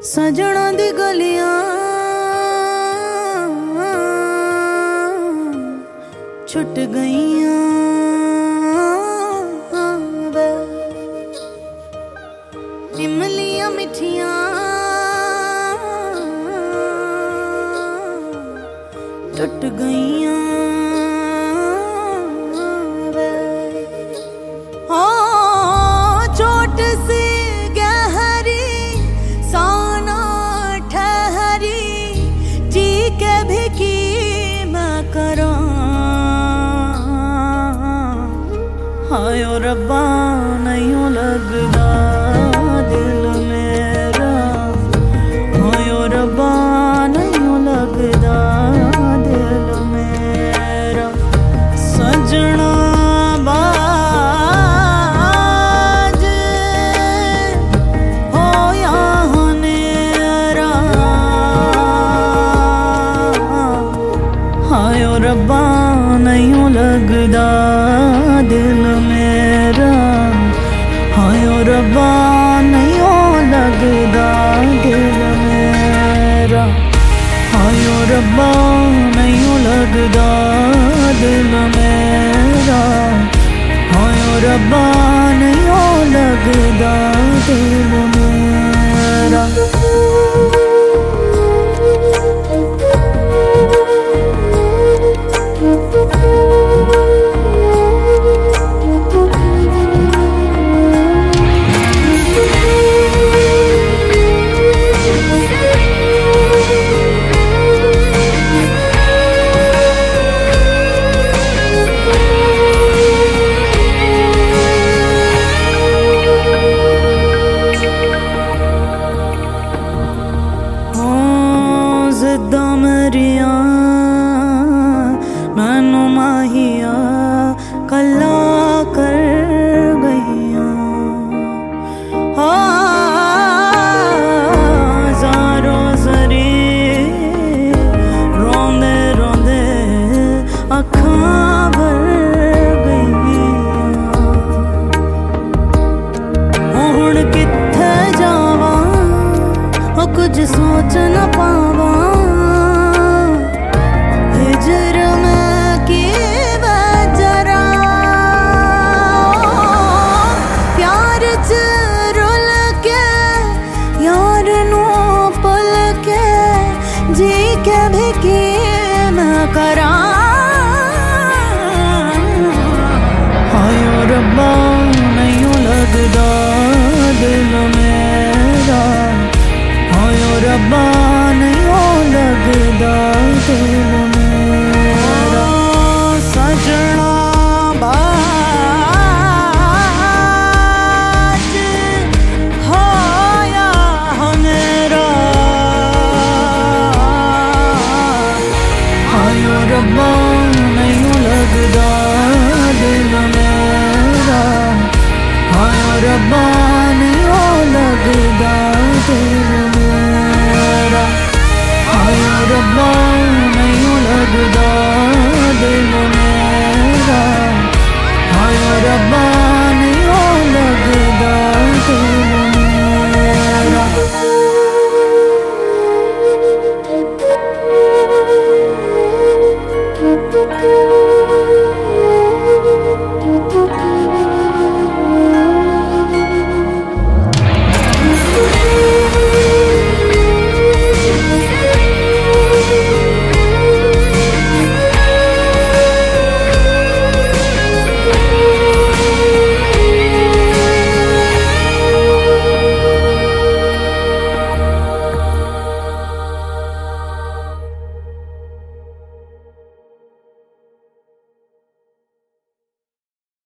सजना दी गलियां छुट गईयां वे, इमलियां मिठियां टुट गईयां वे। हो चोट सी गहरी साना ठहरी जी के भी की मैं करा। हाय ओ रब्बा नहीं लगदा दिल मेरा, हाय ओ रब्बा नहीं लगदा दिल मेरा। सजना बाज होया हनेरा, हाय ओ रब्बा नहीं लगदा दिल मेरा, हाय ओ रब्बा नहीं लगदा दिल मेरा। हाय ओ रब्बा नहीं लगदा दिल मेरा, हाय ओ रब्बा नहीं लगदा दिल मेरा। जिद्दां मेरियां मैनू माहिया कल्ला कर गईयां। हो ज़ारो ज़री रोंदे रोंदे अखां भर गईयां। हुण कित्थे जावां ओ कुछ सोच न पावां। जी के भी की मैं करा। हाय ओ रब्बा नहीं लगदा दिल मेरा, हाय ओ रब्बा नहीं लगदा दिल मेरा। सजना बाज होया हनेरा, हाय ओ रब्बा नहीं लगदा दिल मेरा, हाय ओ रब्बा नहीं लगदा दिल मेरा। हाय ओ रब्बा नहीं लगदा दिल मेरा, हाय ओ रब्बा नहीं लगदा दिल मेरा। Thank you.